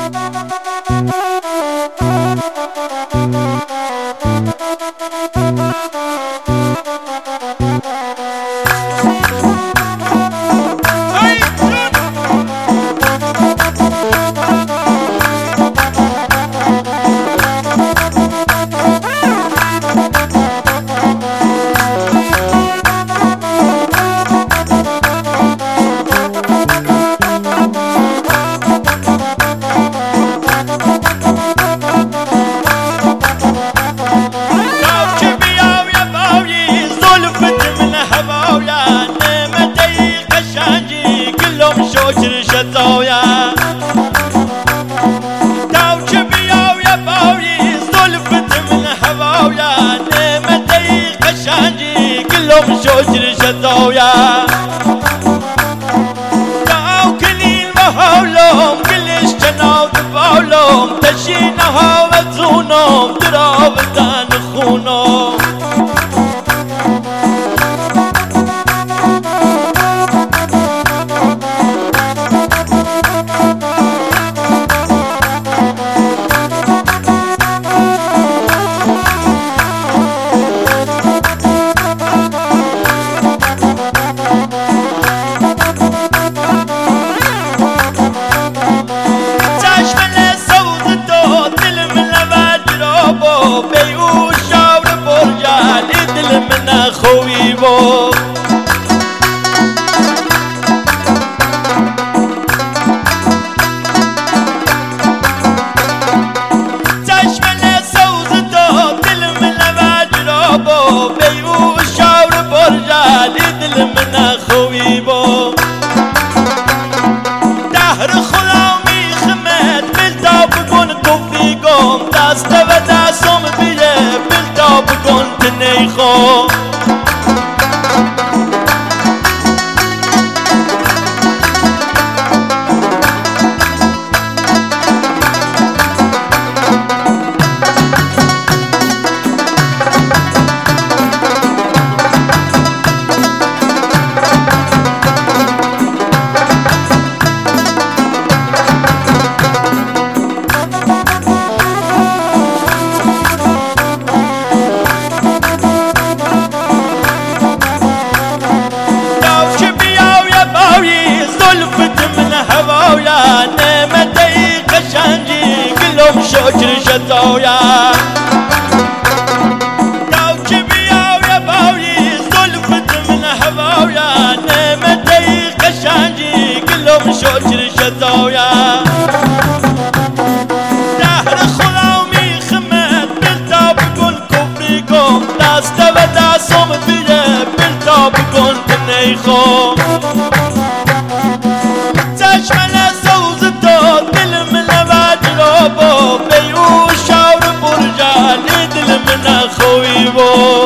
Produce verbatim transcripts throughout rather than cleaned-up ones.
شجر شتاويا داو كلين وهولم كلش جناو دفاولم تشينها وزونم درابتان خونم خویبو چشم سوز تو دل من وجرابو بیو شاور برجالی دل من خویبو دهر خلامی خمت بلتا بکن کفیگم دست و دستم بیه بلتا بکن تنیخو شجر شتاويا داو كبياو يا باوي زلفت من هواويا نمتي قشانجي كلهم شجر شتاويا دهر خلاومي خمت بلتا بكل كفريكم دست وداسم بيه بلتا بكل تنيخو خویبو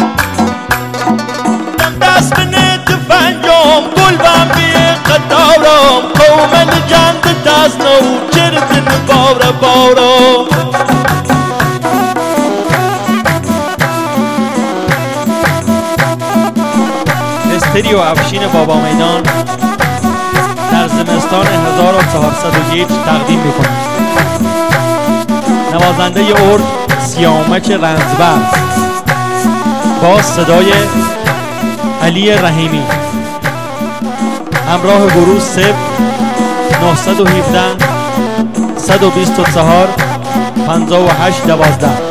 دم دست من تفنجم قلبم بیه قطارم قومن جند دزنو چردن بار بارو استریو افشین بابا میدان در زمستان هزار و چهارصد و یک تقدیم میکنه. نوازنده ارگ سیامک رنزبر با صدای علی رحیمی، همراه گروه صفر نهصد و هفده صد و بیست و چهار پنجاه و هشت دوازده.